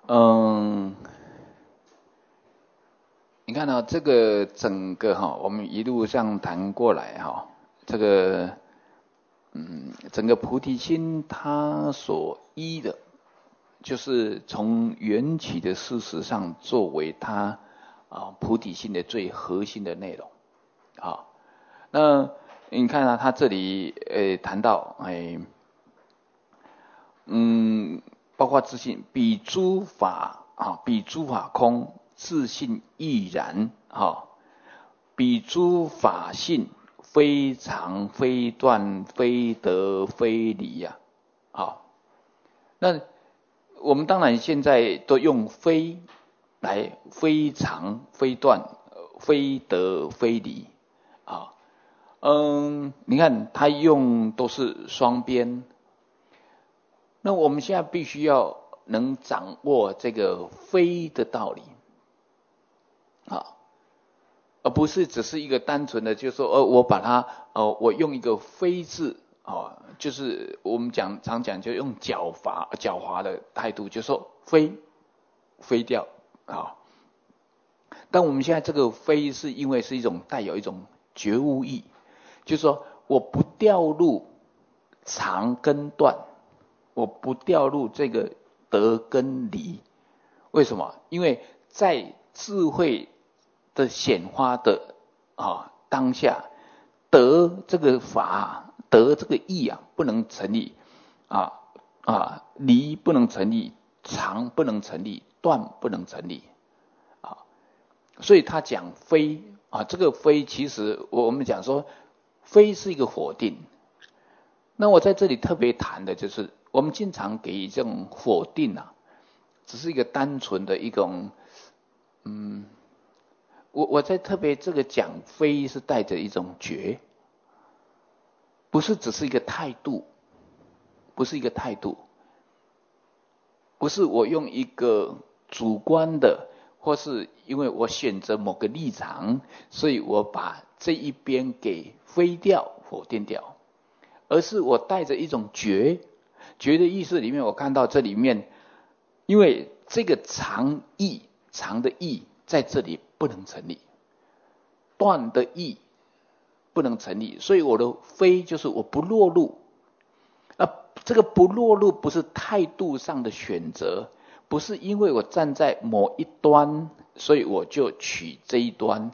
嗯，你看到这个整个我们一路上谈过来这个整个菩提心它所依的，就是从缘起的事实上作为它菩提心的最核心的内容那你看他这里谈到包括自信，彼诸法空，自信亦然彼诸法性，非常非断，非得非离那我们当然现在都用非来非常非断，非得非离你看他用都是双边。那我们现在必须要能掌握这个非的道理而不是只是一个单纯的就是说我把它我用一个非字就是我们常讲就用狡猾的态度，就说非掉但我们现在这个非是因为是一种带有一种觉悟意，就是说我不掉入长跟断，我不掉入这个得跟离。为什么？因为在智慧的显发的当下，得这个法，得这个义不能成立离不能成立，常不能成立，断不能成立所以他讲非这个非其实我们讲说非是一个否定。那我在这里特别谈的就是我们经常给予这种否定只是一个单纯的一种我在特别这个讲非是带着一种觉，不是只是一个态度，不是一个态度，不是我用一个主观的，或是因为我选择某个立场，所以我把这一边给非掉否定掉，而是我带着一种觉的意思里面，我看到这里面因为这个常的义在这里不能成立，断的义不能成立，所以我的非就是我不落入这个不落入不是态度上的选择，不是因为我站在某一端所以我就取这一端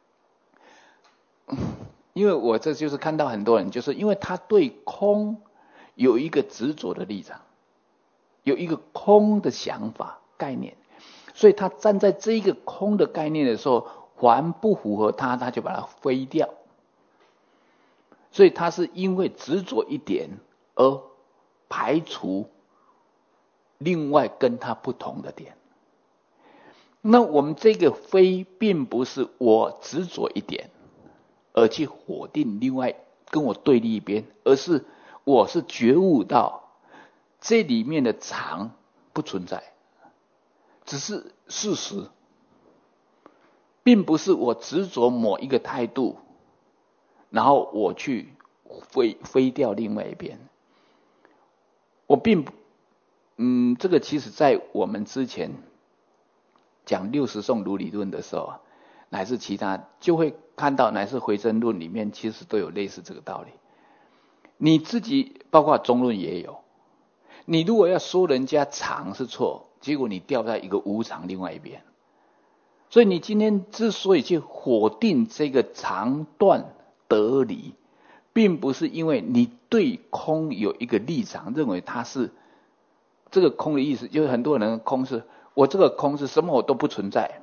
因为我这就是看到很多人就是因为他对空有一个执着的立场，有一个空的想法概念，所以他站在这一个空的概念的时候，还不符合他就把它飞掉，所以他是因为执着一点而排除另外跟他不同的点。那我们这个非并不是我执着一点而去否定另外跟我对立一边，而是我是觉悟到这里面的常不存在，只是事实，并不是我执着某一个态度然后我去飞掉另外一边。我并这个其实在我们之前讲60颂如理论的时候乃至其他就会看到，乃至回声论里面其实都有类似这个道理。你自己包括中论也有，你如果要说人家常是错，结果你掉在一个无常另外一边，所以你今天之所以去否定这个常断得离，并不是因为你对空有一个立场，认为它是这个空的意思，就是很多人空是我这个空是什么我都不存在，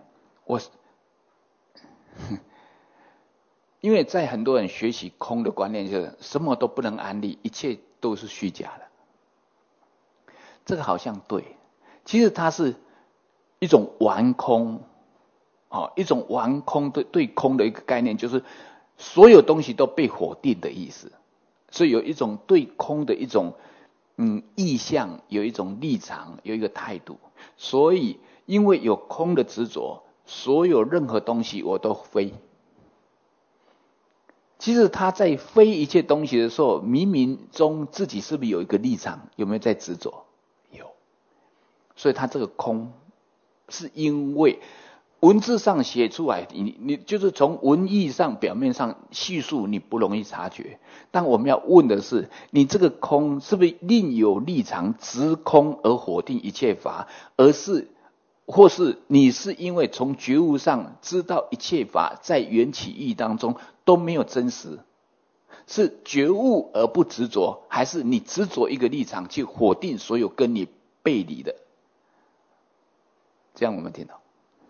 因为在很多人学习空的观念就是什么都不能安立，一切都是虚假的。这个好像对，其实它是一种玩空一种玩空对空的一个概念，就是所有东西都被否定的意思。所以有一种对空的一种意向，有一种立场，有一个态度。所以因为有空的执着，所有任何东西我都非。其实他在非一切东西的时候，冥冥中自己是不是有一个立场？有没有在执着？有。所以他这个空是因为文字上写出来，你就是从文意上表面上叙述你不容易察觉。但我们要问的是，你这个空是不是另有立场执空而否定一切法，或是你是因为从觉悟上知道一切法在缘起义当中都没有真实，是觉悟而不执着，还是你执着一个立场去否定所有跟你背离的？这样我们听到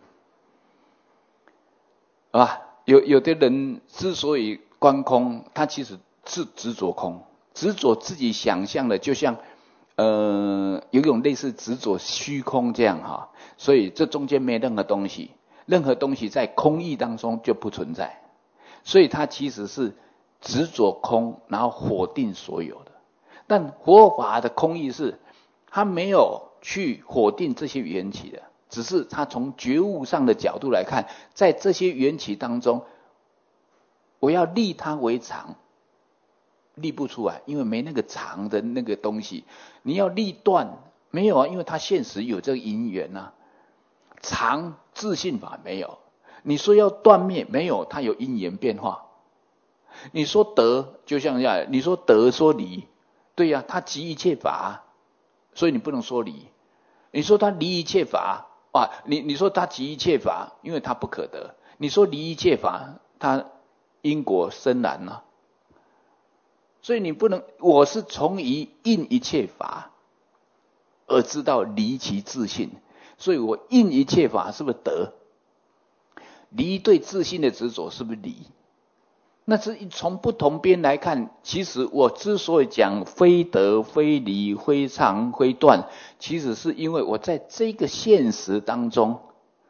啊，有的人之所以观空，他其实是执着空，执着自己想象的，就像有一种类似执着虚空这样哈，所以这中间没任何东西，任何东西在空义当中就不存在，所以他其实是执着空，然后否定所有的。但佛法的空义是，他没有去否定这些缘起的，只是他从觉悟上的角度来看，在这些缘起当中，我要立它为常，立不出来，因为没那个常的那个东西。你要立断，没有啊，因为它现实有这个因缘啊。常自性法没有，你说要断灭，没有，它有因缘变化。你说得，就像这样，你说得说离，对呀、它即一切法，所以你不能说离。你说它离一切法啊，你说它即一切法，因为它不可得。你说离一切法，它因果深然啊。所以你不能，我是从于应一切法而知道离其自性，所以我应一切法是不是得？离对自性的执着是不是离？那是从不同边来看，其实我之所以讲非得非离非常非断，其实是因为我在这个现实当中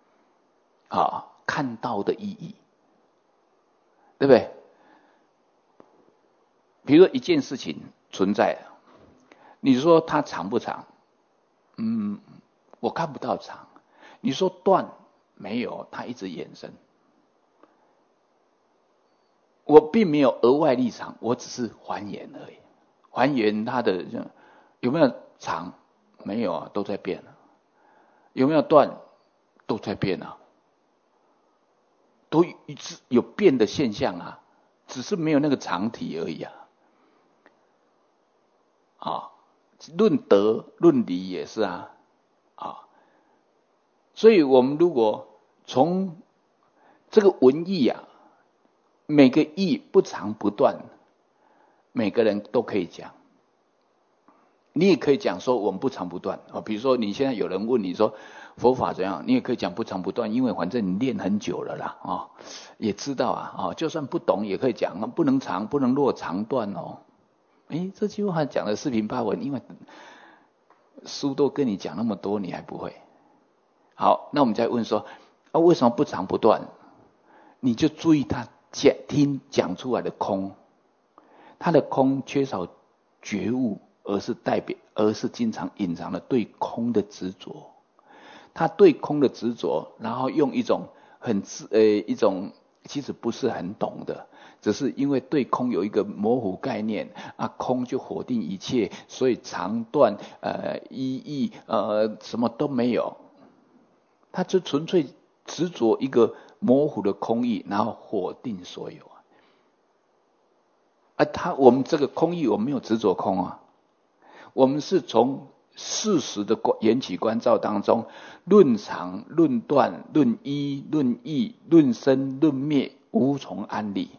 看到的意义，对不对？比如说一件事情存在了，你说它长不长？我看不到长。你说断，没有，它一直延伸。我并没有额外立场，我只是还原而已，还原它的有没有长？没有啊，都在变啊。有没有断？都在变啊，都一直有变的现象啊，只是没有那个常体而已啊。论得论理也是啊，所以我们如果从这个文义啊，每个义不长不断，每个人都可以讲。你也可以讲说我们不长不断啊，比如说你现在有人问你说佛法怎样，你也可以讲不长不断，因为反正你练很久了啦也知道就算不懂也可以讲，不能长不能落长断哦。这句话讲的四平八稳，因为书都跟你讲那么多，你还不会。好，那我们再问说为什么不长不断？你就注意他讲出来的空，他的空缺少觉悟，而是经常隐藏了对空的执着。他对空的执着，然后用一种一种其实不是很懂的，只是因为对空有一个模糊概念空就否定一切，所以长断意义什么都没有，他就纯粹执着一个模糊的空义，然后否定所有我们这个空义，我们没有执着空啊，我们是从事实的缘起观照当中，论常、论断、论一、论义、论生、论灭，无从安立。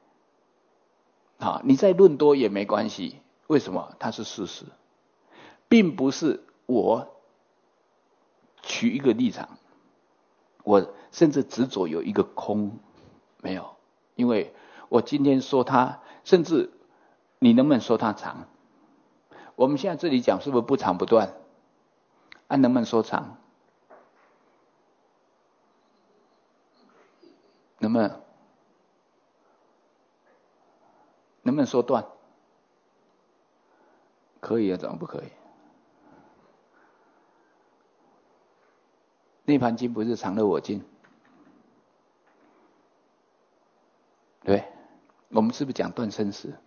你再论多也没关系，为什么？它是事实，并不是我取一个立场，我甚至执着有一个空，没有，因为我今天说它，甚至你能不能说它长？我们现在这里讲是不是不长不断？能不能说长？能不能说断？可以啊，怎么不可以？涅槃经不是常乐我净？对，我们是不是讲断生死？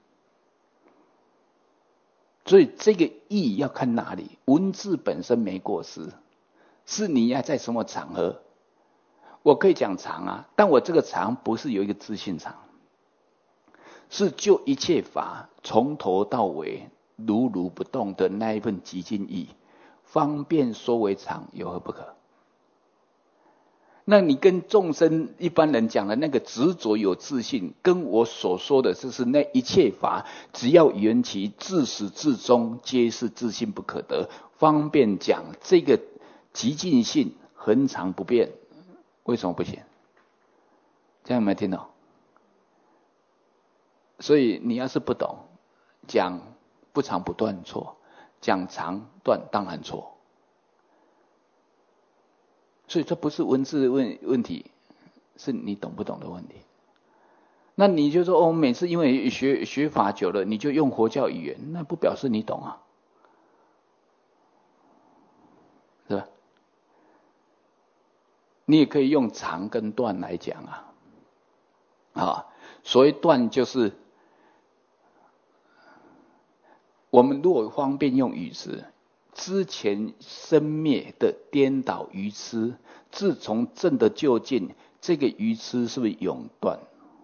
所以这个义要看哪里，文字本身没过失， 是你要在什么场合。我可以讲常啊，但我这个常不是有一个自性常，是就一切法从头到尾如如不动的那一份极尽意，方便说为常，有何不可？那你跟众生一般人讲的那个执着有自性，跟我所说的就是那一切法，只要缘起，自始至终皆是自性不可得。方便讲这个极尽性恒常不变，为什么不行？这样有没有听懂？所以你要是不懂，讲不长不断错，讲长断当然错。所以这不是文字的问题，是你懂不懂的问题。那你就说每次因为学法久了，你就用佛教语言，那不表示你懂啊，是吧？你也可以用长跟断来讲啊。所谓断就是我们如果方便用语词，之前生灭的颠倒愚痴，自从证得究竟，这个愚痴是不是永断？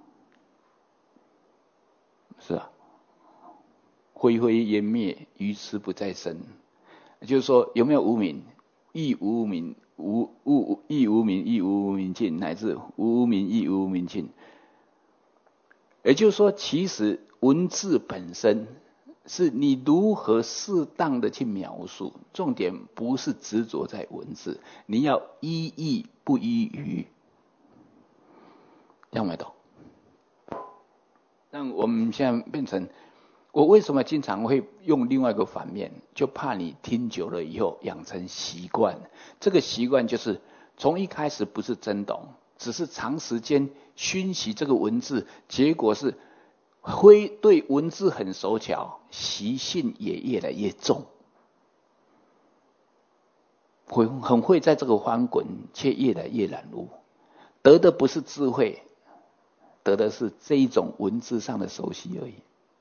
是啊，灰灰烟灭，愚痴不再生。就是说，有没有无明？亦无明，亦无明，亦无明尽，乃至无明亦无明尽。也就是说，其实文字本身是你如何适当的去描述，重点不是执着在文字，你要依义不依语，这样没懂？但我们现在变成，我为什么经常会用另外一个反面，就怕你听久了以后养成习惯。这个习惯就是从一开始不是真懂，只是长时间熏习这个文字，结果是会对文字很手巧，习性也越来越重，很会在这个翻滚，却越来越染污。得的不是智慧，得的是这一种文字上的熟悉而已。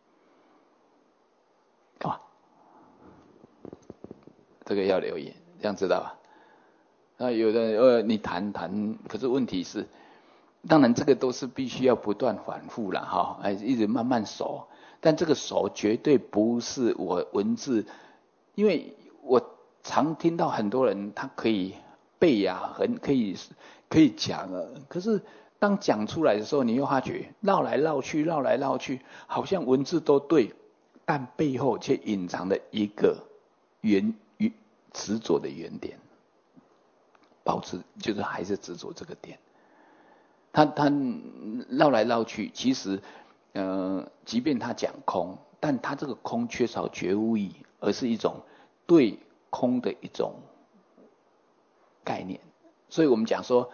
这个要留意，这样知道吧？那有的你谈，可是问题是，当然这个都是必须要不断反复了哈，一直慢慢熟。但这个熟绝对不是我文字，因为我常听到很多人他可以背啊，可以讲啊，可是当讲出来的时候，你又发觉绕来绕去，好像文字都对，但背后却隐藏了一个执着的原点，保持就是还是执着这个点。他绕来绕去，其实即便他讲空，但他这个空缺少觉悟意，而是一种对空的一种概念。所以我们讲说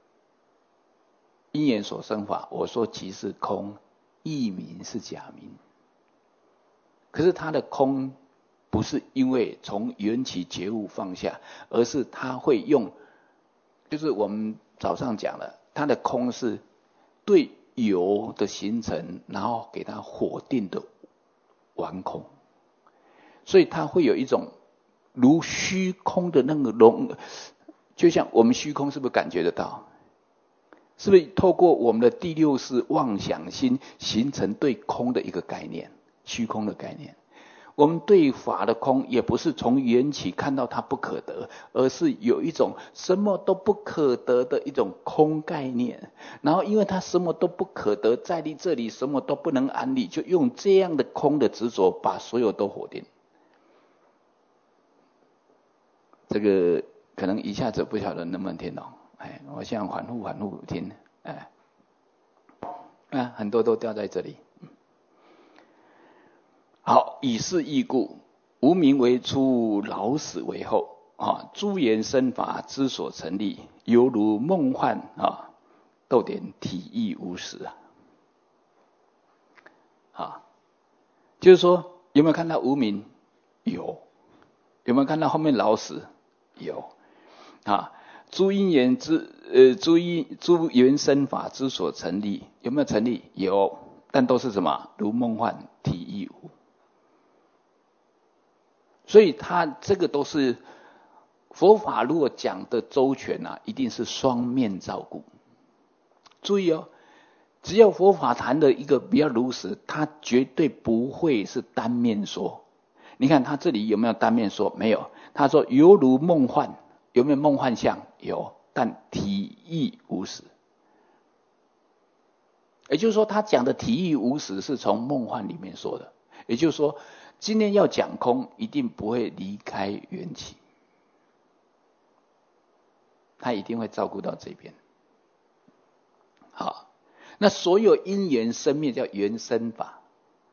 因缘所生法，我说即是空，义名是假名。可是他的空不是因为从缘起觉悟放下，而是他会用，就是我们早上讲了，他的空是对有的形成，然后给他否定的完空，所以他会有一种如虚空的那个就像我们虚空是不是感觉得到？是不是透过我们的第六识妄想心形成对空的一个概念，虚空的概念？我们对法的空也不是从缘起看到它不可得，而是有一种什么都不可得的一种空概念。然后因为它什么都不可得，在你这里什么都不能安立，就用这样的空的执着把所有都否定。这个可能一下子不晓得能不能听懂，我想反复听，很多都掉在这里。好，以是义故，无明为初，老死为后诸缘生法之所成立，犹如梦幻逗点体意无实就是说有没有看到无明？有。有没有看到后面老死？有诸缘生法之所成立，有没有成立？有，但都是什么？如梦幻，体亦无。所以它这个都是佛法如果讲的周全啊，一定是双面照顾。注意哦，只要佛法谈的一个比较如实，它绝对不会是单面说。你看他这里有没有单面说？没有。他说犹如梦幻，有没有梦幻相？有，但体义无实。也就是说，他讲的体义无实是从梦幻里面说的。也就是说，今天要讲空，一定不会离开缘起，他一定会照顾到这边。好，那所有因缘生灭叫缘生法，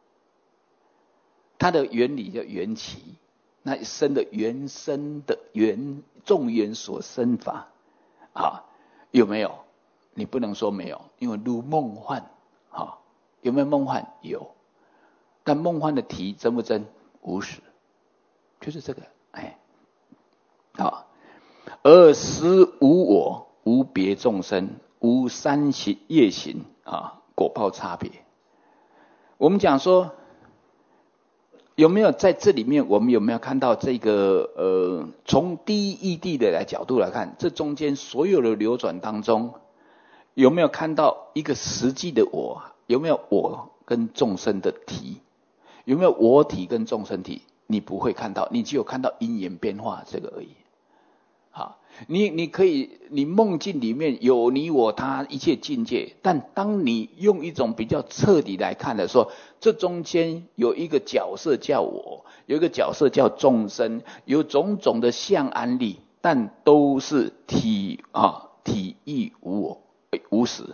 它的原理叫缘起。那生的缘生的缘，众缘所生法啊，有没有？你不能说没有，因为如梦幻啊，有没有梦幻？有，但梦幻的体真不真？无实，就是这个。哎，好，而实无我，无别众生，无三行业行啊，果报差别。我们讲说，有没有在这里面，我们有没有看到这个从第一义谛的角度来看，这中间所有的流转当中，有没有看到一个实际的我？有没有我跟众生的体？有没有我体跟众生体？你不会看到，你只有看到因缘变化这个而已。好，你可以，你梦境里面有你我他一切境界，但当你用一种比较彻底来看的时候，这中间有一个角色叫我，有一个角色叫众生，有种种的相安立，但都是体义无我，无实。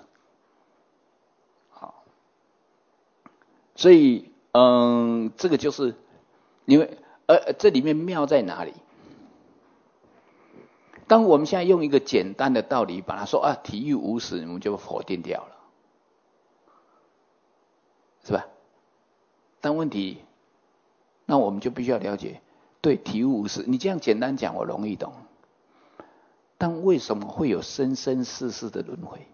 好，所以这个就是因为这里面妙在哪里？当我们现在用一个简单的道理把它说啊，体育无实，我们就否定掉了，是吧？但问题，那我们就必须要了解，对，体育无实，你这样简单讲我容易懂，但为什么会有生生世世的轮回？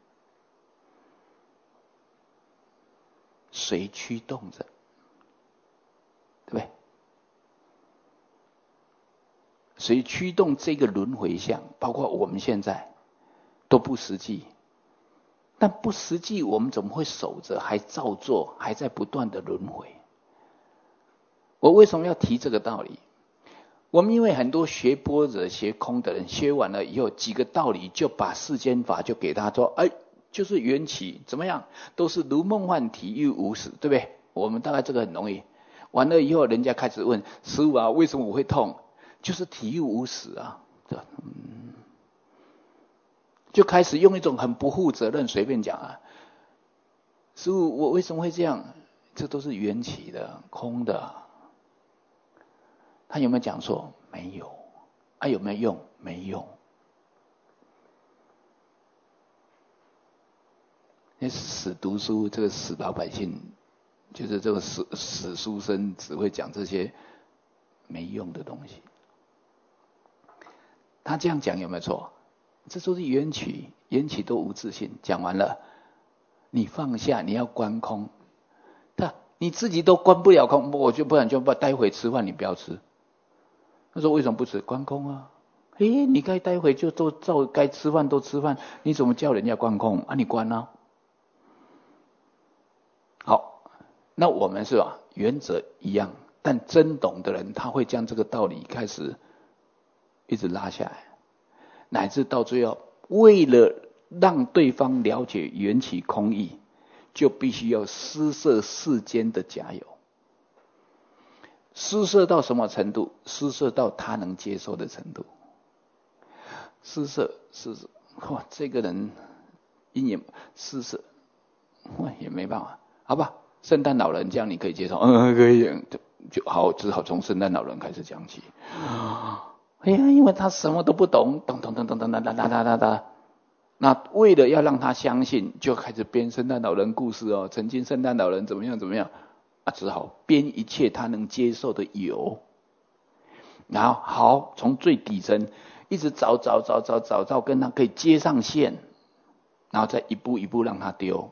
谁驱动着？对不对？谁驱动这个轮回相？包括我们现在都不实际，但不实际，我们怎么会守着，还照做，还在不断的轮回？我为什么要提这个道理？我们因为很多学般若、学空的人，学完了以后，几个道理就把世间法就给他说，哎，就是缘起，怎么样，都是如梦幻体育无实，对不对？我们大概这个很容易。完了以后，人家开始问师父啊，为什么我会痛？就是体育无实啊，就开始用一种很不负责任，随便讲啊，师父，我为什么会这样？这都是缘起的，空的。他有没有讲错？没有。啊，有没有用？没用。那死读书，这个死老百姓，就是这个死书生，只会讲这些没用的东西。他这样讲有没有错？这都是缘起，缘起都无自性。讲完了，你放下，你要观空。你自己都观不了空，我就不然就待会吃饭你不要吃。他说为什么不吃？观空啊。你该待会就都照该吃饭都吃饭，你怎么叫人家观空啊？你观啊。好，那我们是吧？原则一样，但真懂的人他会将这个道理开始一直拉下来，乃至到最后，为了让对方了解缘起空义，就必须要施设世间的假有。施设到什么程度？施设到他能接受的程度。施设，哇，这个人因也施设，也没办法，好吧？圣诞老人这样你可以接受，可以，就好，只好从圣诞老人开始讲起。哎呀，因为他什么都不懂，咚咚咚咚咚哒哒哒哒哒。那为了要让他相信，就开始编圣诞老人故事哦。曾经圣诞老人怎么样怎么样啊，只好编一切他能接受的有。然后好，从最底层一直找跟他可以接上线，然后再一步一步让他丢，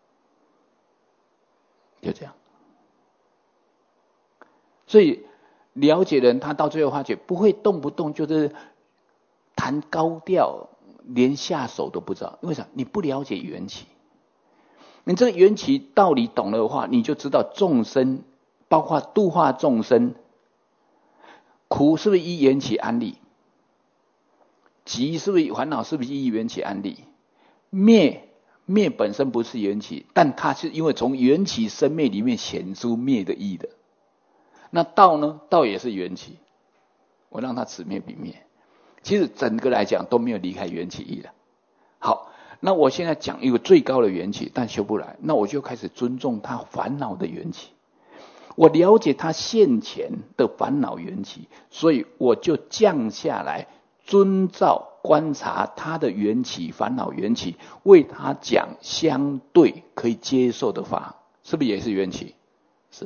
就这样。所以了解人，他到最后发觉不会动不动就是弹高调，连下手都不知道。为啥？你不了解缘起。你这个缘起道理懂了的话，你就知道众生，包括度化众生，苦是不是依缘起安立？集是不是烦恼？是不是依缘起安立？灭本身不是缘起，但它是因为从缘起生灭里面显出灭的义的。那道呢？道也是缘起，我让它此灭彼灭。其实整个来讲都没有离开缘起义的。好，那我现在讲一个最高的缘起，但修不来，那我就开始尊重他烦恼的缘起。我了解他现前的烦恼缘起，所以我就降下来，遵照观察他的缘起、烦恼缘起，为他讲相对可以接受的法，是不是也是缘起？是。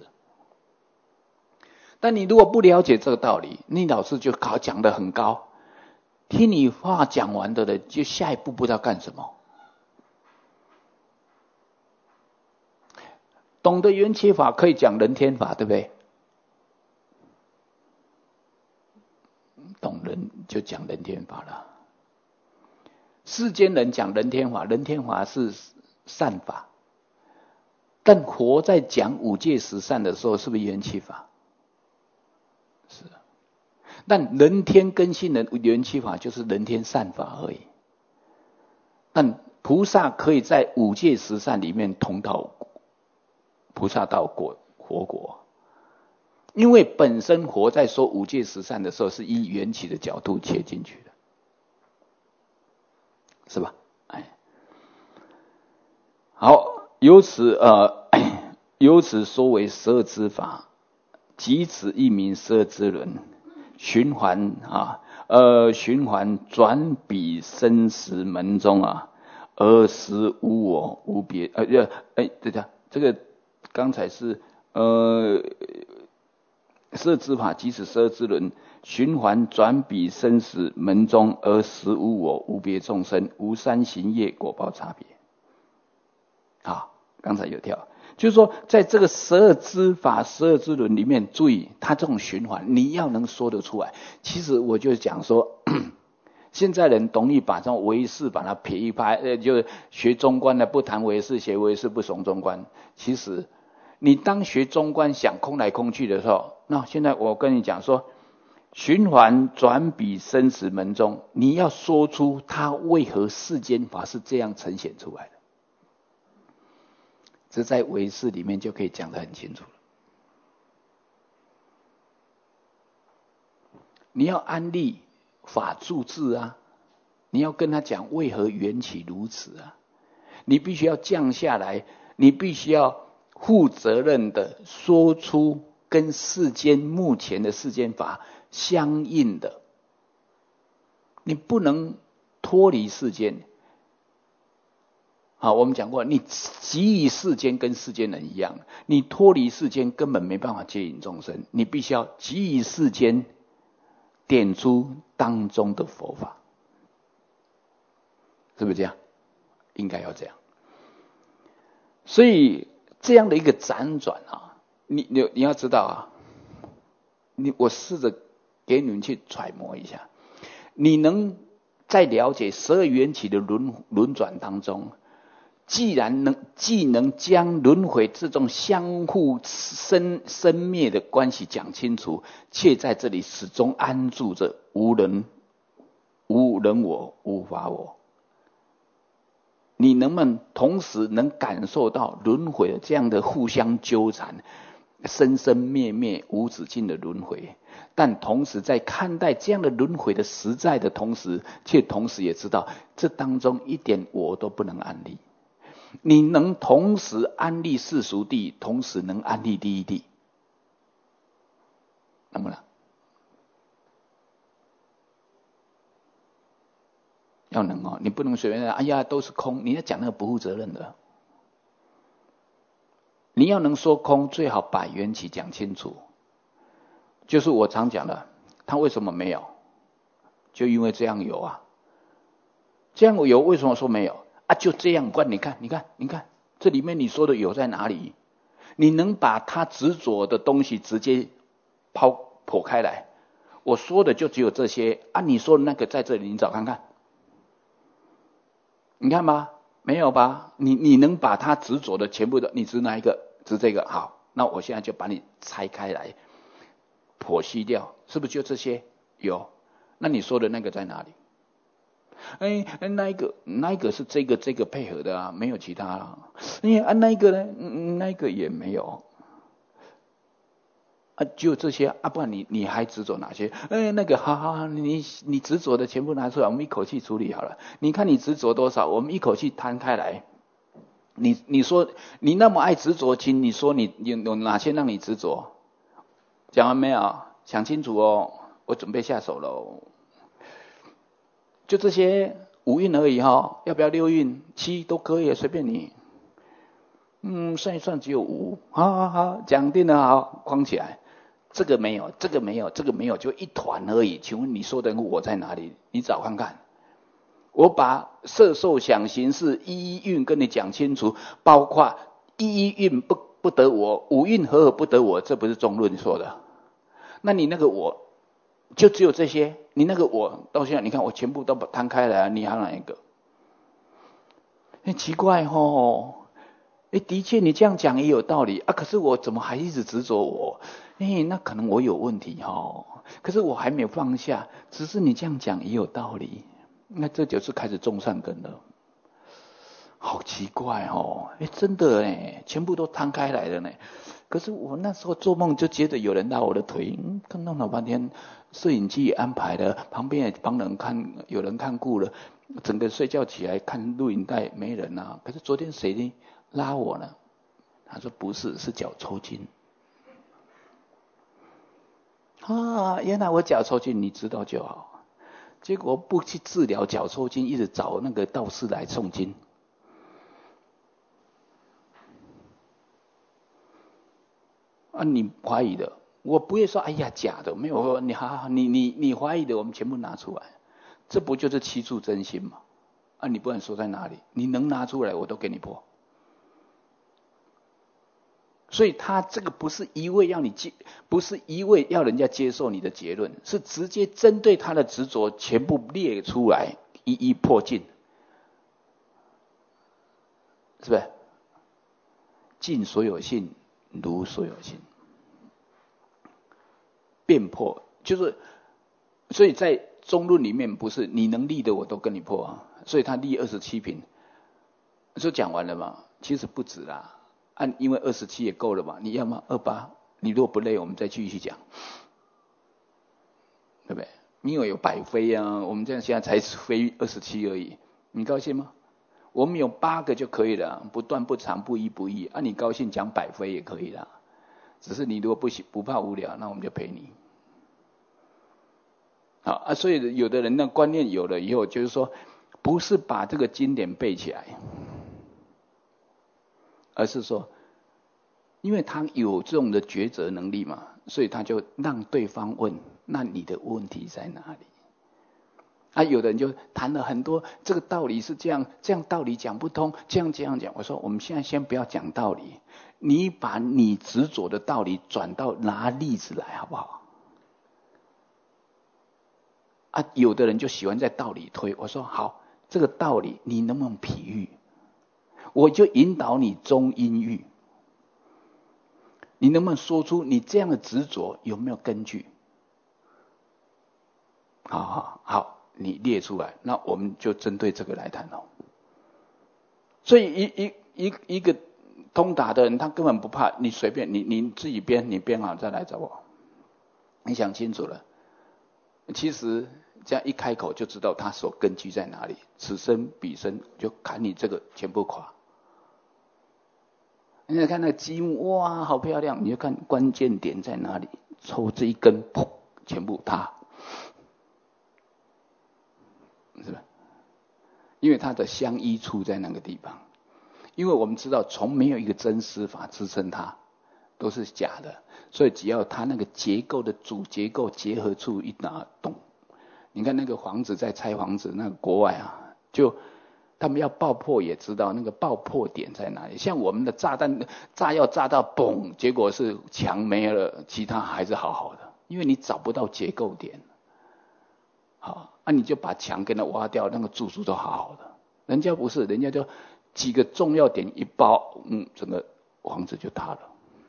但你如果不了解这个道理，你老师就讲得很高，听你话讲完的人，就下一步不知道干什么。懂得缘起法可以讲人天法，对不对？懂人就讲人天法了。世间人讲人天法，人天法是善法，但活在讲五戒十善的时候，是不是缘起法？是。但人天根性的缘起法就是人天善法而已。但菩萨可以在五戒十善里面通到菩萨道活果，因为本身活在说五戒十善的时候，是以缘起的角度切进去的，是吧？好，由此说为十二支法，即此一名十二支轮，循环转彼生死门中而实无我无别。对的，这个刚才是十二支法，即此十二支轮，循环转彼生死门中，而实无我无别众生，无三行业果报差别。好，刚才有跳，就是说在这个十二支法、十二支轮里面，注意它这种循环，你要能说得出来。其实我就讲说，现在人容易把这种唯识把它撇一拍，就是学中观的不谈唯识，学唯识不怂中观。其实你当学中观想空来空去的时候，那现在我跟你讲说，循环转彼生死门中，你要说出它为何世间法是这样呈现出来的，这在唯识里面就可以讲得很清楚了。你要安立法住智你要跟他讲为何缘起如此你必须要降下来，你必须要负责任的说出跟世间目前的世间法相应的，你不能脱离世间。好，我们讲过，你即以世间跟世间人一样，你脱离世间根本没办法接引众生，你必须要即以世间点出当中的佛法，是不是这样？应该要这样。所以这样的一个辗转你要知道我试着给你们去揣摩一下，你能在了解十二缘起的轮转当中，既能将轮回这种相互生灭的关系讲清楚，却在这里始终安住着无人我无法我，你能不能同时能感受到轮回的这样的互相纠缠，生生灭灭无止境的轮回，但同时在看待这样的轮回的实在的同时，却同时也知道这当中一点我都不能安立。你能同时安立世俗谛，同时能安立第一谛，能不能？要能你不能随便哎呀都是空，你要讲那个不负责任的。你要能说空，最好把缘起讲清楚。就是我常讲的，它为什么没有？就因为这样有这样有为什么说没有就这样，不然你看这里面你说的有在哪里？你能把它执着的东西直接剖开来，我说的就只有这些啊，你说的那个在这里，你找看看，你看吧，没有吧？你能把他执着的全部的，你执哪一个？执这个，好，那我现在就把你拆开来，剖析掉，是不是就这些？有，那你说的那个在哪里？那一个是这个配合的啊，没有其他啊。那一个呢？那一个也没有。就这些啊，不然你还执着哪些？那个好，你执着的全部拿出来，我们一口气处理好了。你看你执着多少，我们一口气摊开来。你说你那么爱执着，请你说你有哪些让你执着？讲完没有？想清楚哦，我准备下手喽。就这些5运而已哈，要不要6运、7都可以，随便你。算一算只有5，好，讲定了，好，框起来。这个没有，这个没有，这个没有，就一团而已。请问你说的我在哪里？你找看看。我把色受想行识一运跟你讲清楚，包括一运不得我，5运和不得我，这不是中论说的。那你那个我，就只有这些。你那个我到现在，你看我全部都摊开来，你还哪一个？奇怪吼。的确你这样讲也有道理啊，可是我怎么还一直执着我？那可能我有问题齁。可是我还没有放下，只是你这样讲也有道理，那这就是开始种善根了。好奇怪哦，真的全部都摊开来了呢。可是我那时候做梦就觉得有人拉我的腿，看到老半天，摄影机也安排了，旁边也帮人看，有人看顾了，整个睡觉起来看录影带没人啊。可是昨天谁呢？拉我呢？他说不是，是脚抽筋。原来我脚抽筋，你知道就好。结果不去治疗脚抽筋，一直找那个道士来诵经。你怀疑的，我不会说哎呀假的，没有说你怀疑的，我们全部拿出来。这不就是七处真心吗？你不能说在哪里，你能拿出来，我都给你破。所以他这个不是一味要不是一味要人家接受你的结论，是直接针对他的执着全部列出来，一一破尽，是不是？尽所有性，如所有性，辩破就是，所以在中论里面不是你能立的我都跟你破啊，所以他立27品，就讲完了嘛，其实不止啦。因为27也够了嘛，你要吗？28，你如果不累，我们再继续讲，对不对？因为有百飞啊，我们这样现在才飞27而已，你高兴吗？我们有8个就可以了，不断不长，不依不倚。你高兴讲百飞也可以啦，只是你如果不怕无聊，那我们就陪你。好所以有的人的观念有了以后，就是说，不是把这个经典背起来。而是说，因为他有这种的抉择能力嘛，所以他就让对方问，那你的问题在哪里？有的人就谈了很多，这个道理是这样，这样道理讲不通，这样讲。我说，我们现在先不要讲道理，你把你执着的道理转到拿例子来，好不好？有的人就喜欢在道理推，我说好，这个道理你能不能譬喻？我就引导你中阴喻，你能不能说出你这样的执着有没有根据？好，你列出来，那我们就针对这个来谈哦。所以一个通达的人，他根本不怕你随便你自己编，你编好再来找我。你想清楚了，其实这样一开口就知道他所根据在哪里，此生彼生就砍你这个全部垮。你看那个积木，哇，好漂亮！你就看关键点在哪里，抽这一根，砰，全部塌，是吧？因为它的相依处在那个地方。因为我们知道，从没有一个真实法支撑它，都是假的。所以只要它那个结构的主结构结合处一打动，你看那个房子在拆房子，那个国外就。他们要爆破也知道那个爆破点在哪里，像我们的炸药炸到嘣，结果是墙没了，其他还是好好的。 因为你找不到结构点。好，你就把墙给它挖掉，那个住宿都好好的。人家不是，人家就几个重要点一包，整个房子就塌了。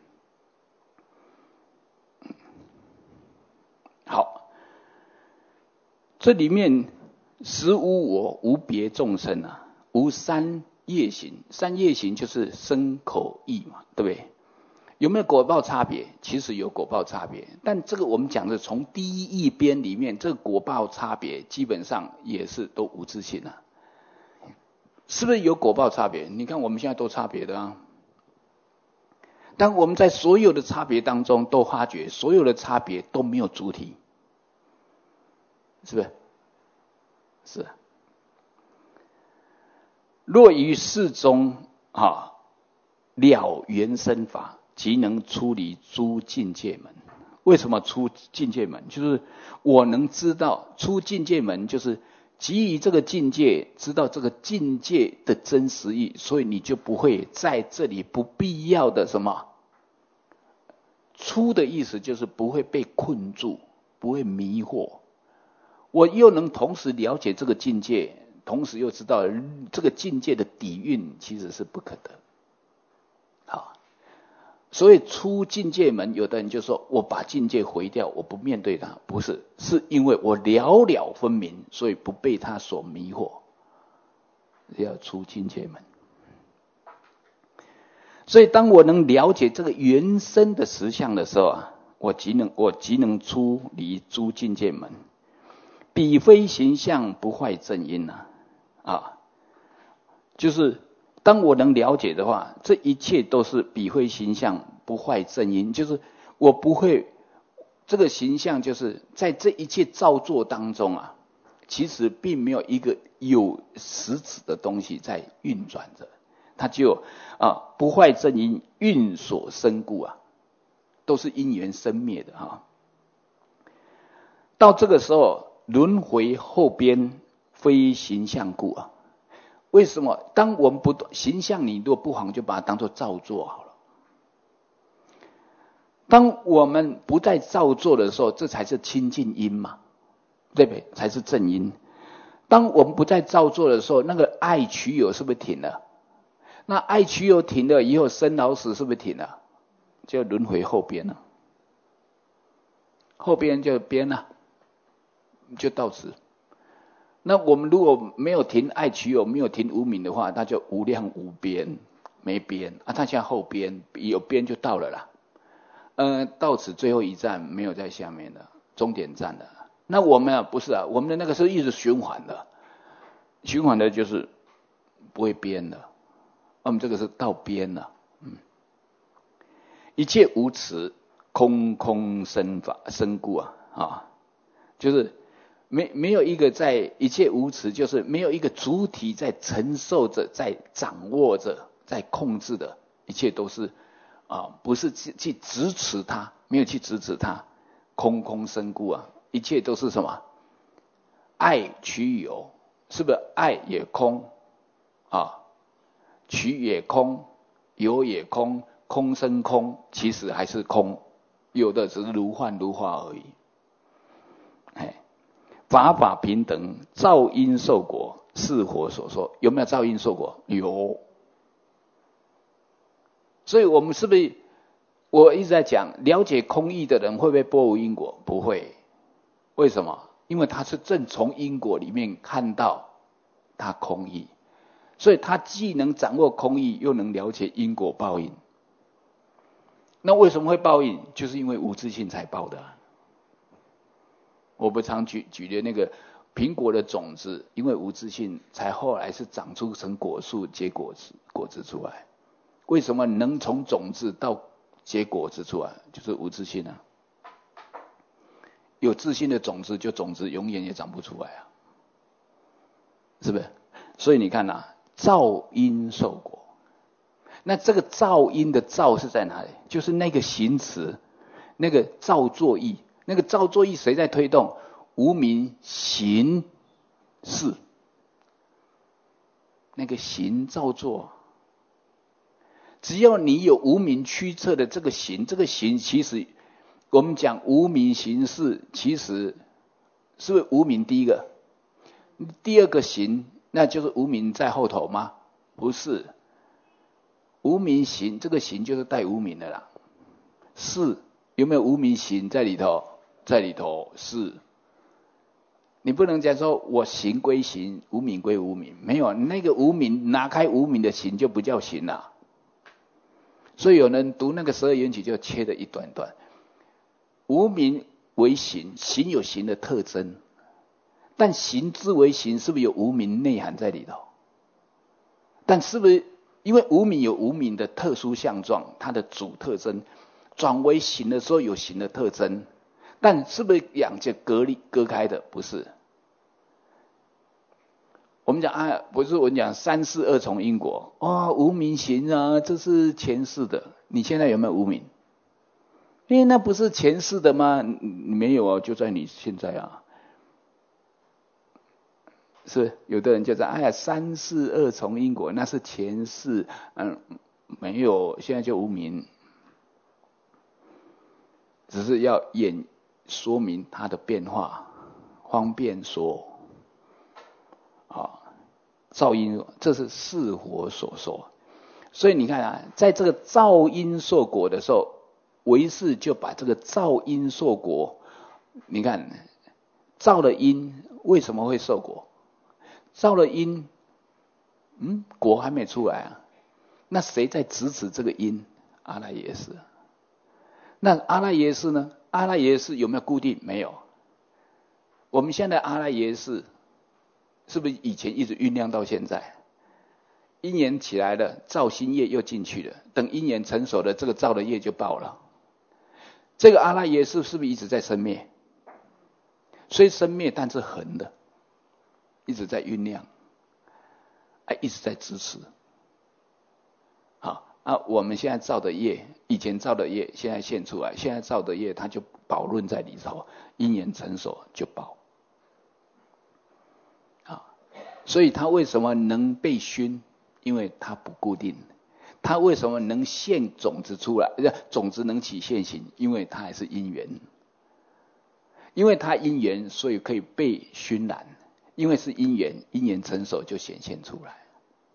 好，这里面实无我，无别众生啊，无三业行。三业行就是身口意嘛，对不对？有没有果报差别？其实有果报差别，但这个我们讲的从第一义边里面，这个果报差别基本上也是都无自性啊，是不是有果报差别？你看我们现在都差别的啊。但我们在所有的差别当中，都发觉所有的差别都没有主体，是不是？是。若于世中了缘生法，即能出离诸境界门。为什么出境界门？就是我能知道出境界门，就是基于这个境界，知道这个境界的真实意，所以你就不会在这里不必要的什么。出的意思就是不会被困住，不会迷惑。我又能同时了解这个境界，同时又知道这个境界的底蕴其实是不可得。好，所以出境界门，有的人就说我把境界毁掉，我不面对它，不是，是因为我了了分明，所以不被它所迷惑，要出境界门。所以当我能了解这个原生的实相的时候啊，我即能出离诸境界门。彼非形象，不坏正因就是当我能了解的话，这一切都是彼非形象，不坏正因，就是我不会这个形象，就是在这一切造作当中啊，其实并没有一个有实质的东西在运转着，它就不坏正因，运所生故啊，都是因缘生灭的到这个时候，轮回后边非形象故啊。为什么？当我们不形象，你如果不妨就把它当作造作好了。当我们不再造作的时候，这才是清净因嘛，对不对？才是正因。当我们不再造作的时候，那个爱取有是不是停了？那爱取有停了以后，生老死是不是停了？就轮回后边了，后边就边了，就到此。那我们如果没有停爱取有，没有停无明的话，那就无量无边，没边它现在后边有边就到了啦。到此最后一站，没有在下面了，终点站了。那我们不是我们的那个是一直循环的，循环的就是不会边的。我们这个是到边了。一切无持，空空生法生故就是没有一个在一切无持，就是没有一个主体在承受着，在掌握着，在控制的，一切都是不是去支持它，没有去支持它，空空生故一切都是什么？爱取有，是不是？爱也空取也空，有也空，空生空，其实还是空，有的只是如幻如化而已。法法平等，造因受果，是佛所说。有没有造因受果？有。所以我们是不是？我一直在讲，了解空义的人会不会波无因果？不会。为什么？因为他是正从因果里面看到他空义，所以他既能掌握空义，又能了解因果报应。那为什么会报应？就是因为无自性才报的我不常举的那个苹果的种子，因为无自性，才后来是长出成果树，结果子出来。为什么能从种子到结果子出来？就是无自性有自信的种子，就种子永远也长不出来是不是？所以你看造因受果。那这个造因的造是在哪里？就是那个行词，那个造作意。那个造作意谁在推动？无明行识，那个行造作。只要你有无明驱策的这个行，这个行其实我们讲无明行识，其实是不是无明第一个？第二个行，那就是无明在后头吗？不是，无明行，这个行就是带无明的啦。是有没有无明行在里头？在里头是。你不能讲说我行归行，无明归无明，没有那个无明，拿开无明的行就不叫行了。所以有人读那个12缘起就切的一段段。无明为行，行有行的特征，但行之为行，是不是有无明内涵在里头？但是不是因为无明有无明的特殊相状，它的主特征，转为行的时候有行的特征，但是不是两者割开的？不是。我们讲不是我们讲三世二重因果，无明行啊，这是前世的。你现在有没有无明？那不是前世的吗？没有啊，就在你现在啊。是有的人就在三世二重因果，那是前世，没有，现在就无明，只是要说明它的变化，方便说。噪音，这是世佛所说。所以你看在这个噪音受果的时候，唯识就把这个噪音受果，你看噪了音为什么会受果？噪了音，果还没出来啊。那谁在支持这个因？阿赖耶识。那阿赖耶识呢？阿赖耶识有没有固定？没有。我们现在阿赖耶识是不是以前一直酝酿到现在？因缘起来了，造新业又进去了，等因缘成熟了，这个造的业就爆了。这个阿赖耶识是不是一直在生灭？虽生灭，但是恒的，一直在酝酿，一直在支持。我们现在造的业，以前造的业，现在现出来，现在造的业，它就保润在里头，因缘成熟就爆。所以它为什么能被熏？因为它不固定。它为什么能现种子出来？种子能起现行？因为它还是因缘。因为它因缘，所以可以被熏染。因为是因缘，因缘成熟就显现出来。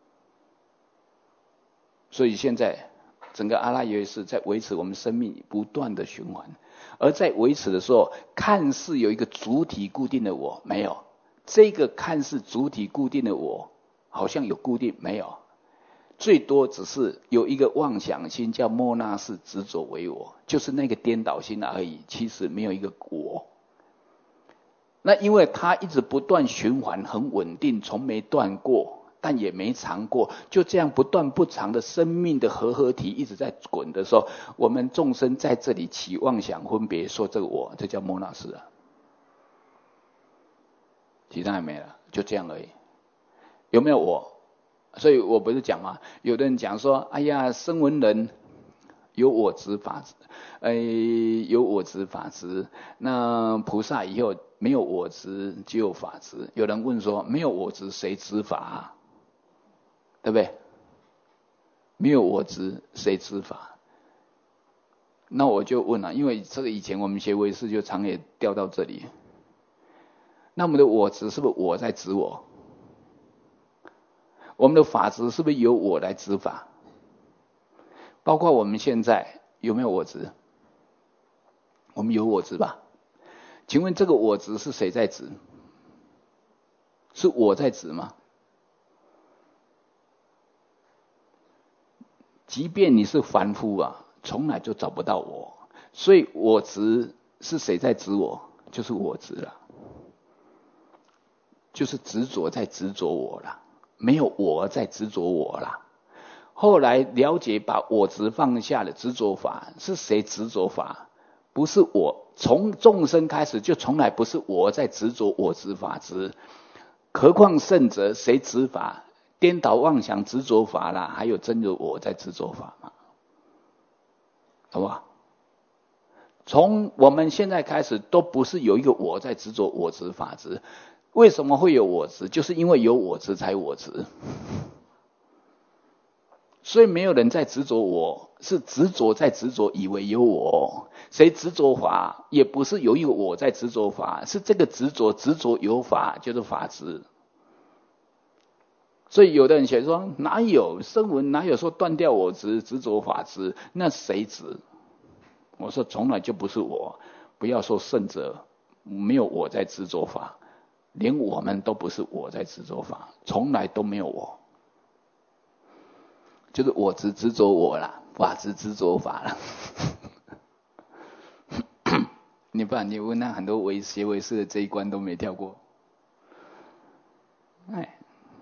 所以现在整个阿赖耶识在维持我们生命不断的循环，而在维持的时候，看似有一个主体固定的我，没有。这个看似主体固定的我，好像有固定，没有，最多只是有一个妄想心叫末那识执着为我，就是那个颠倒心而已，其实没有一个我。那因为它一直不断循环，很稳定，从没断过，但也没长过，就这样不断不长的生命的合体一直在滚的时候，我们众生在这里起妄想分别说这个我，这叫末那识啊。其他也没了，就这样而已。有没有我？所以我不是讲吗？有的人讲说，声闻人有我执法执，有我执法执。那菩萨以后没有我执，只有法执。有人问说，没有我执，谁执法？对不对？没有我执，谁执法？那我就问了，因为这个以前我们学唯识就常也掉到这里。那我们的我执是不是我在执我？我们的法执是不是由我来执法？包括我们现在有没有我执？我们有我执吧？请问这个我执是谁在执？是我在执吗？即便你是凡夫从来就找不到我，所以我执是谁在执我？就是我执了。就是执着在执着我了，没有我在执着我了。后来了解把我执放下的执着法，是谁执着法？不是我，从众生开始就从来不是我在执着我执法执，何况圣者谁执法？颠倒妄想执着法啦，还有真有我在执着法嘛？好不好？从我们现在开始都不是有一个我在执着我执法执。为什么会有我执？就是因为有我执才我执。 所以没有人在执着我，是执着在执着以为有我。谁执着法，也不是有一个我在执着法，是这个执着有法，就是法执。所以有的人写说，哪有声闻，哪有说断掉我执着法执？那谁执？我说从来就不是我，不要说圣者，没有我在执着法，连我们都不是我在执着法，从来都没有我，就是我执着我啦，法执着法啦。你不然你问那很多唯识的这一关都没跳过，哎，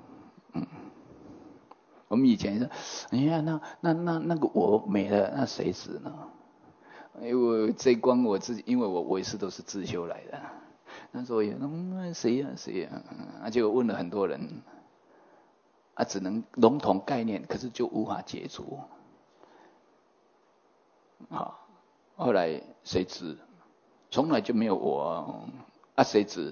我们以前说，哎呀，那个我没了，那谁死呢？因为这一关我自己，因为我唯识都是自修来的，那时候也谁呀，结果问了很多人，只能笼统概念，可是就无法解除。后来谁知？从来就没有我谁知？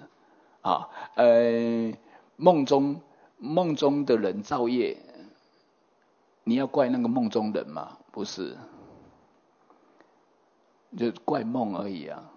梦中的人造业，你要怪那个梦中人吗？不是，就怪梦而已啊。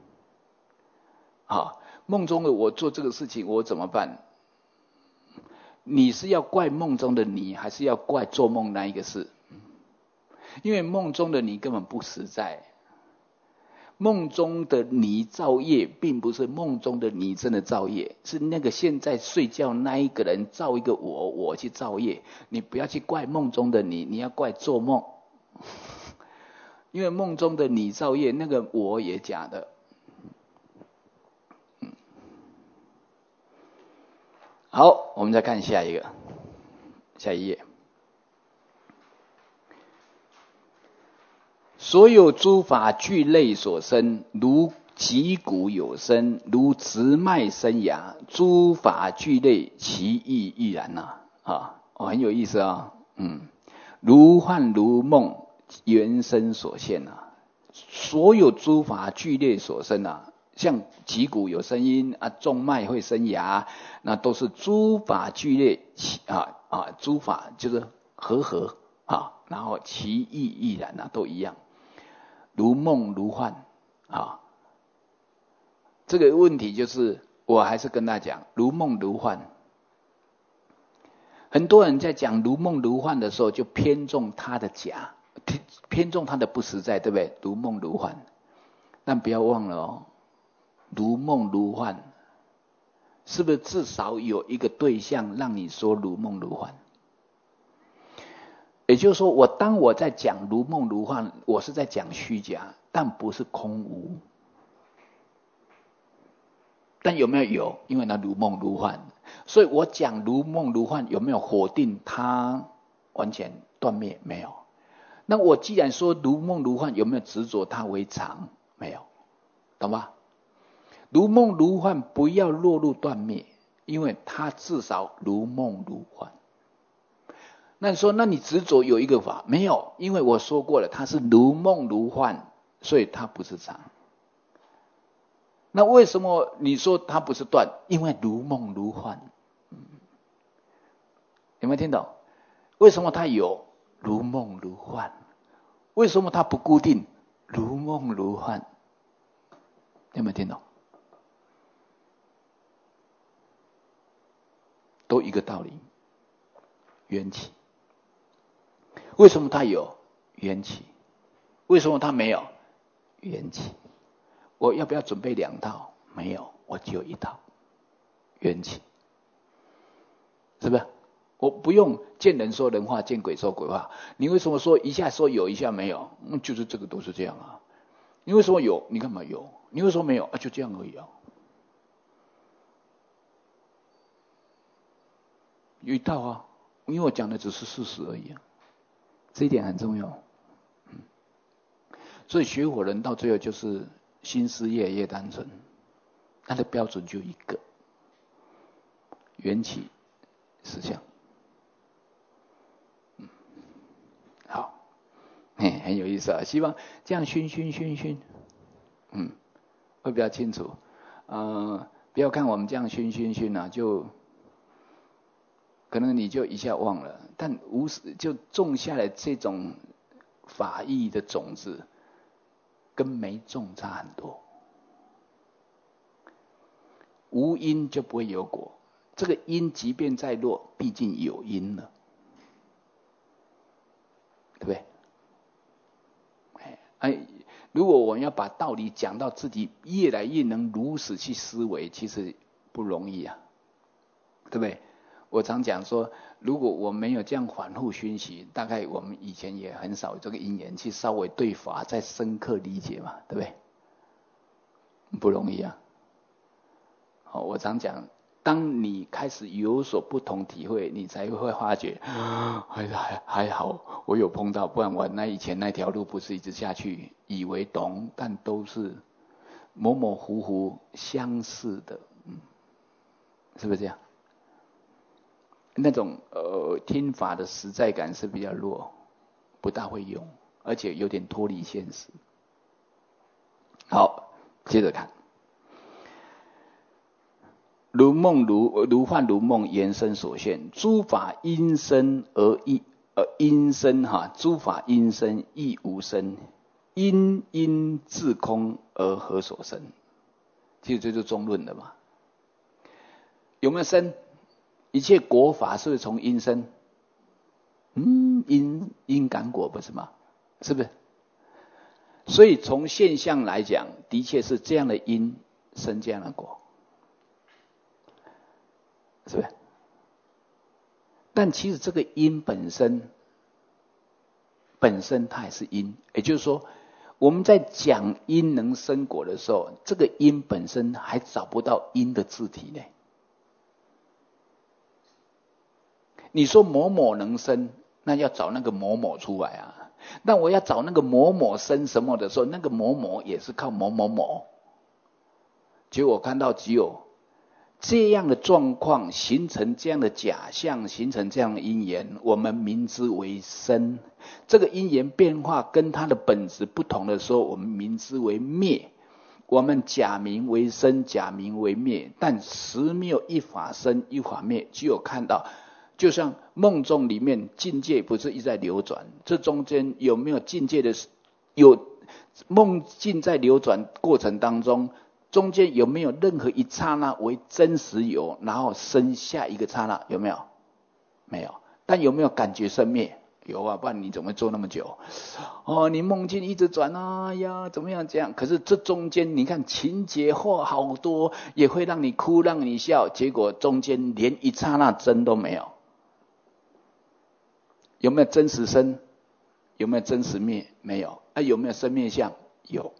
梦中的我做这个事情，我怎么办？你是要怪梦中的你，还是要怪做梦那一个事？因为梦中的你根本不实在。梦中的你造业，并不是梦中的你真的造业，是那个现在睡觉那一个人造一个我去造业。你不要去怪梦中的你，你要怪做梦。因为梦中的你造业，那个我也假的。好，我们再看下一页。所有诸法具类所生，如脊骨有生，如直脉生芽，诸法具类，其意亦然呐。很有意思啊。如幻如梦，缘生所现啊。所有诸法具类所生啊，像脊骨有声音众脉会生芽，那都是诸法具类诸法就是和然后其意亦然都一样。如梦如幻这个问题就是我还是跟他讲如梦如幻。很多人在讲如梦如幻的时候，就偏重他的假，偏重他的不实在，对不对？如梦如幻，但不要忘了如梦如幻，是不是至少有一个对象让你说如梦如幻？也就是说，当我在讲如梦如幻，我是在讲虚假，但不是空无。但有没有？有，因为那如梦如幻，所以我讲如梦如幻，有没有否定它完全断灭？没有。那我既然说如梦如幻，有没有执着它为常？没有，懂吧？如梦如幻不要落入断灭，因为它至少如梦如幻。那你说，那你执着有一个法没有？因为我说过了，它是如梦如幻，所以它不是常。那为什么你说它不是断？因为如梦如幻。有没有听懂？为什么它有如梦如幻？为什么它不固定？如梦如幻。有没有听懂？都一个道理，缘起。为什么它有缘起？为什么它没有缘起？我要不要准备2套？没有，我只有1套，缘起，是不是？我不用见人说人话，见鬼说鬼话。你为什么说一下说有，一下没有？就是这个都是这样啊。你为什么有？你干嘛有？你为什么没有？就这样而已啊。有1套啊，因为我讲的只是事实而已啊。这一点很重要。所以学佛人到最后就是心思越来越单纯，他的标准就一个：缘起实相。好，很有意思啊。希望这样熏，会比较清楚。不要看我们这样熏就可能你就一下忘了，但无始就种下了这种法义的种子，跟没种差很多。无因就不会有果，这个因即便再弱，毕竟有因了，对不对？如果我们要把道理讲到自己越来越能如实去思维，其实不容易啊，对不对？我常讲说，如果我没有这样反复熏习，大概我们以前也很少有这个因缘去稍微对法再深刻理解嘛，对不对？不容易啊。好，我常讲，当你开始有所不同体会，你才会发觉，还好我有碰到，不然我以前那条路不是一直下去，以为懂，但都是模模糊糊相似的，是不是这样？那种听法的实在感是比较弱，不大会用，而且有点脱离现实。好，接着看。如梦如幻如梦，延伸所现，诸法因生而异，因生哈，诸法因生亦无生，因自空而何所生？其实这就是中论的嘛。有没有生？一切果法是不是从因生？因感果不是吗？是不是？所以从现象来讲，的确是这样的因生这样的果。是不是？但其实这个因本身它也是因，也就是说，我们在讲因能生果的时候，这个因本身还找不到因的自体呢。你说某某能生，那要找那个某某出来啊。但我要找那个某某生什么的时候，那个某某也是靠某某某。结果我看到只有这样的状况形成这样的假象，形成这样的因缘，我们名之为生。这个因缘变化跟它的本质不同的时候，我们名之为灭。我们假名为生，假名为灭，但实没有一法生一法灭，只有看到，就像梦中里面境界不是一直在流转，这中间有没有境界的，有梦境在流转过程当中，中间有没有任何一刹那为真实有，然后生下一个刹那？有没有？没有。但有没有感觉生灭？有啊，不然你怎么做那么久？哦，你梦境一直转啊呀，怎么样这样？可是这中间你看情节或好多，也会让你哭，让你笑，结果中间连一刹那真都没有。有没有真实生？有没有真实灭？没有。有没有生灭相？有。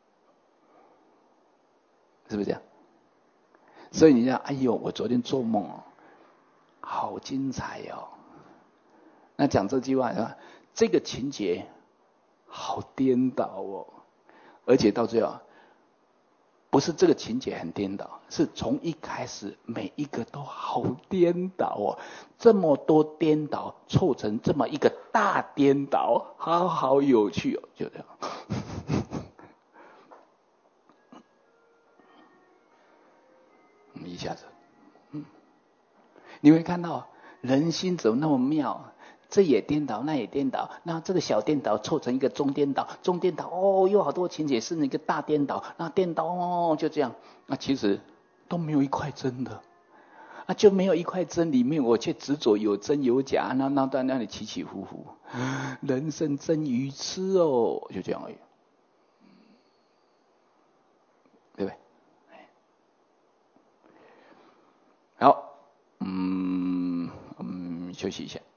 是不是这样？所以你讲，哎呦，我昨天做梦哦，好精彩哦。那讲这句话是吧？这个情节好颠倒哦，而且到最后，不是这个情节很颠倒，是从一开始每一个都好颠倒哦，这么多颠倒凑成这么一个大颠倒，好有趣哦，就这样。一下子，你会看到人心怎么那么妙，这也颠倒，那也颠倒，那这个小颠倒凑成一个中颠倒，中颠倒哦，有好多情节是那个大颠倒，那颠倒哦，就这样，那其实都没有一块真的，就没有一块真里面，我却执着有真有假，那在那里起起伏伏，人生真愚痴哦，就这样而已，对不对？好，休息一下。